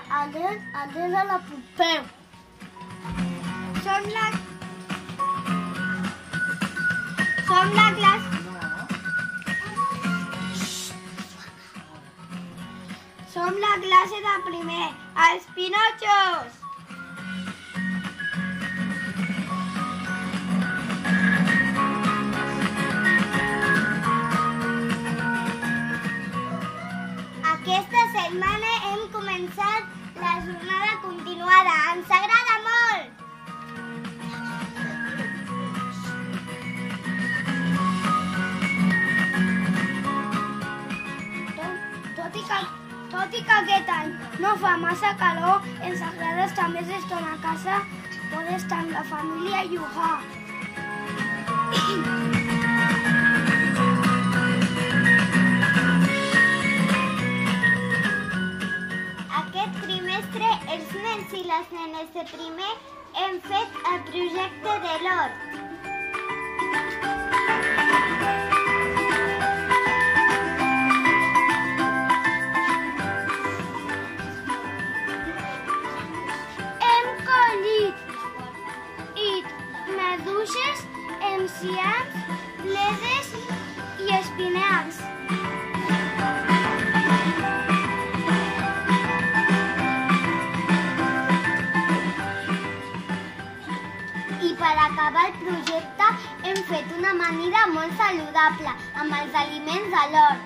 el dret de la Pompeu. Som la classe... Som la classe de primer, els Pinotxos! Aquesta setmana hem començat la jornada continuada. Ens agrada molt! Tot i que aquest any no fa massa calor, ens agrada estar més estona a casa, poder estar amb la família i jugar. Aquest trimestre, els nens i les nenes de primer hem fet el projecte de l'hort. Maduixes, enciams, bledes i espinacs. I per acabar el projecte hem fet una amanida molt saludable amb els aliments de l'hort.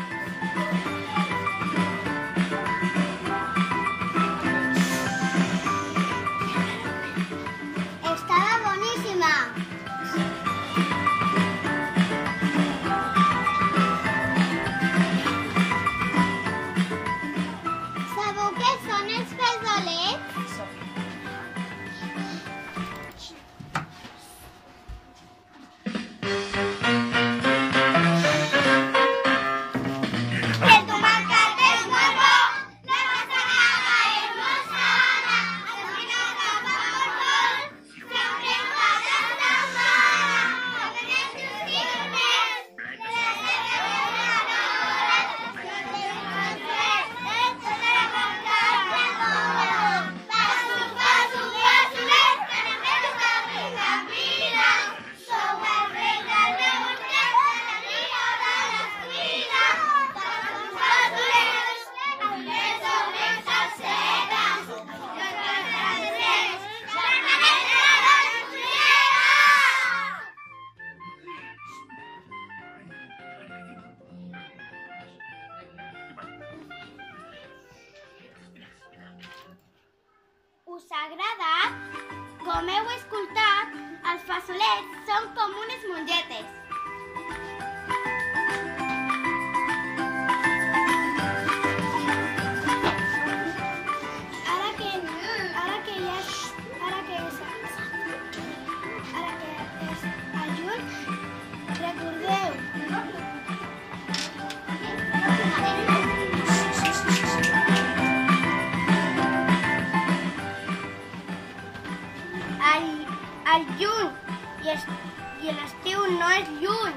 Sabeu què són els fesolets? El tomàquet és molt bo, la passarada és molt sana, el vinagre fa molt bon, sempre en casa de mare, el benet d'ustimes, les Us ha agradat? Com heu escoltat, els fesolets són com unes mongetes. Ara que és el juny, recordeu el juny i l'estiu no és lluny.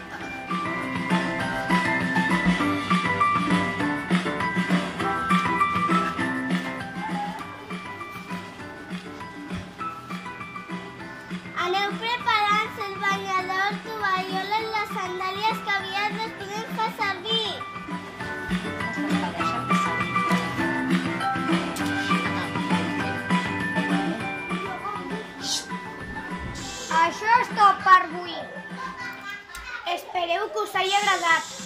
Aneu preparant el banyador, tovalloles, les sandàlies que aviat les podem fer servir. Això és tot per avui. Espereu que us hagi agradat.